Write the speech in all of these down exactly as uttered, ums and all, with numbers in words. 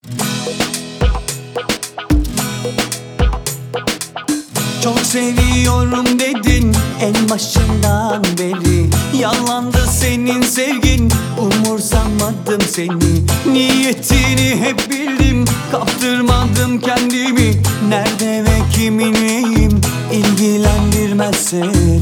Çok seviyorum dedin en başından beri. Yalandı senin sevgin, umursamadım seni. Niyetini hep bildim, kaptırmadım kendimi. Nerede ve kiminleyim ilgilendirmez seni.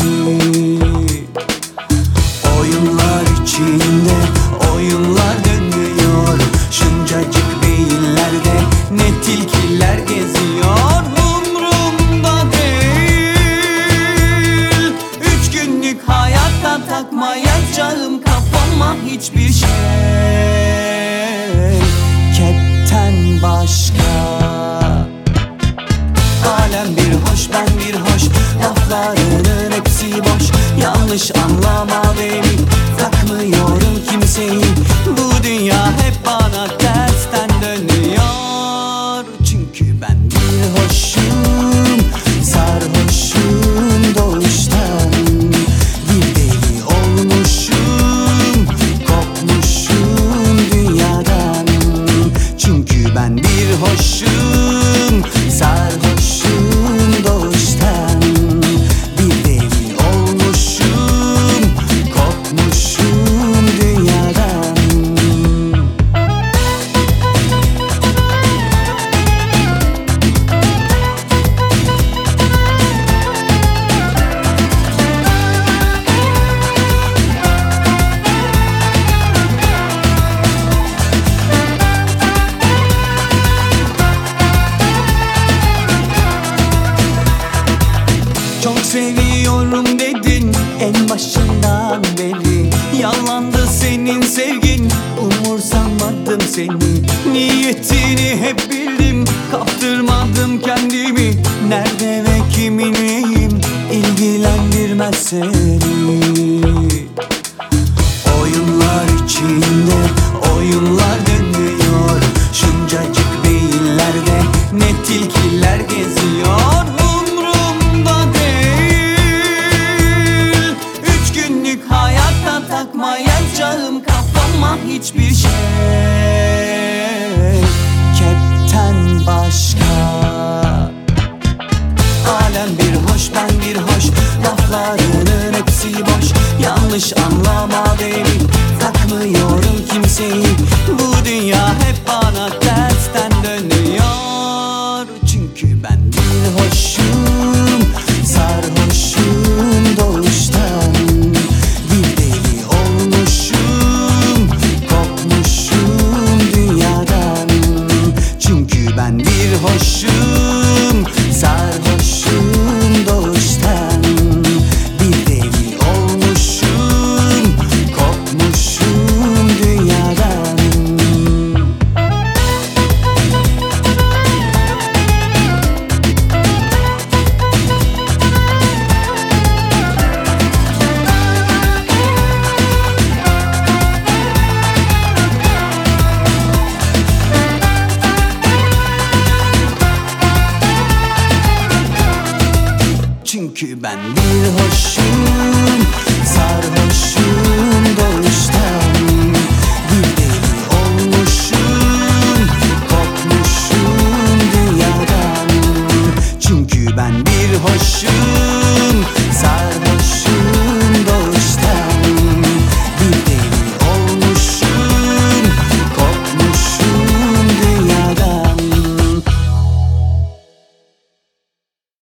Oyunlar içinde oyunlar dönüyor. Şuncacık beyinlerde ne tilkiler geziyor. Umrumda değil, üç günlük hayatta takmayacağım kafama hiçbir şey. Kepten başka alem bir hoş, ben bir hoş. Laflarının hepsi boş. Yanlış anlama beni, takmıyorum kimseyi. Bu dünya hep bana tersten dönüyor. Çünkü ben bir hoşum, sarhoşum doğuştan. Bir deli olmuşum, kopmuşum dünyadan. Çünkü ben bir hoşum, sarhoşum doğuştan. Bir deli olmuşum, kopmuşum dünyadan. Çok seviyorum dedin en başından beri. Yalandı senin sevgin, umursamadım seni. Niyetini hep bildim, kaptırmadım kendimi. Nerede ve kiminleyim ilgilendirmez seni. Oyunlar içinde oyunlar dönüyor. Şuncacık beyinlerde ne tilkiler geziyor. Umrumda değil, üç günlük hayatta takmayacağım kafama hiçbir şey. Kepten başka alem bir hoş, ben bir hoş. Laflarının hepsi boş. Yanlış anlama beni, takmıyorum kimseyi. Bu dünya hep bana tersten dönüyor. Çünkü ben bir hoşum, sarhoşum doğuştan. Bir deli olmuşum, kopmuşum dünyadan. Çünkü ben bir hoşum, sarhoşum doğuştan. Bir deli olmuşum, kopmuşum dünyadan. Çünkü ben bir hoş